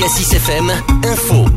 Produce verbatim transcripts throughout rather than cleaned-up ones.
Cassis F M, info.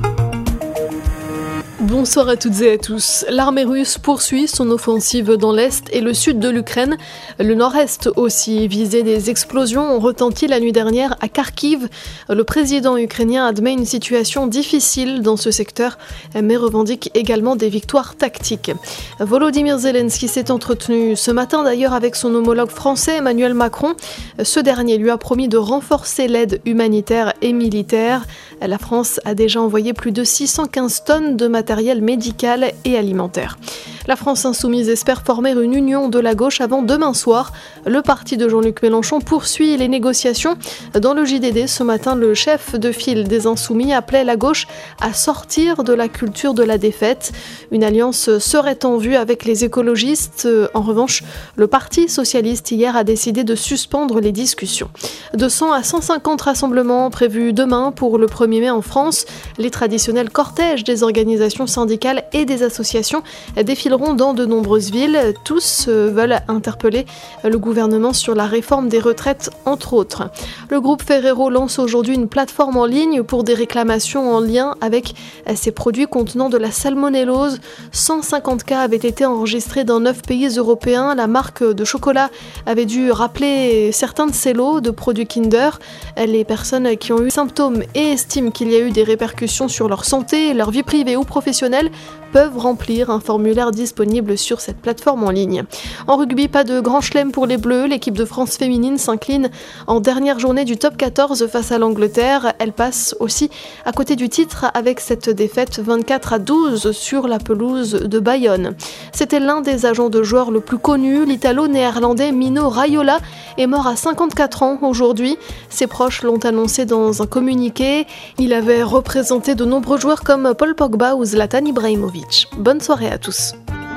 Bonsoir à toutes et à tous. L'armée russe poursuit son offensive dans l'est et le sud de l'Ukraine. Le nord-est aussi visé. Des explosions ont retenti la nuit dernière à Kharkiv. Le président ukrainien admet une situation difficile dans ce secteur, mais revendique également des victoires tactiques. Volodymyr Zelensky s'est entretenu ce matin d'ailleurs avec son homologue français Emmanuel Macron. Ce dernier lui a promis de renforcer l'aide humanitaire et militaire. La France a déjà envoyé plus de six cent quinze tonnes de matériel médical et alimentaire. La France insoumise espère former une union de la gauche avant demain soir. Le parti de Jean-Luc Mélenchon poursuit les négociations. Dans le J D D, ce matin, le chef de file des Insoumis appelait la gauche à sortir de la culture de la défaite. Une alliance serait en vue avec les écologistes. En revanche, le Parti socialiste hier a décidé de suspendre les discussions. de cent à cent cinquante rassemblements prévus demain pour le premier mai en France. Les traditionnels cortèges des organisations syndicales et des associations défileront dans de nombreuses villes. Tous veulent interpeller le gouvernement sur la réforme des retraites, entre autres. Le groupe Ferrero lance aujourd'hui une plateforme en ligne pour des réclamations en lien avec ces produits contenant de la salmonellose. cent cinquante cas avaient été enregistrés dans neuf pays européens. La marque de chocolat avait dû rappeler certains de ses lots de produits Kinder. Les personnes qui ont eu symptômes et estiment qu'il y a eu des répercussions sur leur santé, leur vie privée ou professionnelle peuvent remplir un formulaire disponible sur cette plateforme en ligne. En rugby, pas de grand chelem pour les Bleus. L'équipe de France féminine s'incline en dernière journée du top quatorze face à l'Angleterre. Elle passe aussi à côté du titre avec cette défaite vingt-quatre à douze sur la pelouse de Bayonne. C'était l'un des agents de joueurs le plus connu, l'Italo-néerlandais Mino Raiola, est mort à cinquante-quatre ans aujourd'hui. Ses proches l'ont annoncé dans un communiqué. Il avait représenté de nombreux joueurs comme Paul Pogba ou Zlatan Ibrahimovic. Bonne soirée à tous.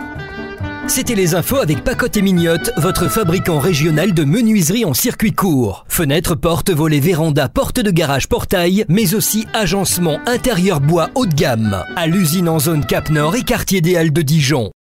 C'était les infos avec Pacotte et Mignotte, votre fabricant régional de menuiserie en circuit court. Fenêtres, portes, volets, vérandas, portes de garage, portail, mais aussi agencement intérieur bois haut de gamme. À l'usine en zone Cap Nord et quartier des Halles de Dijon.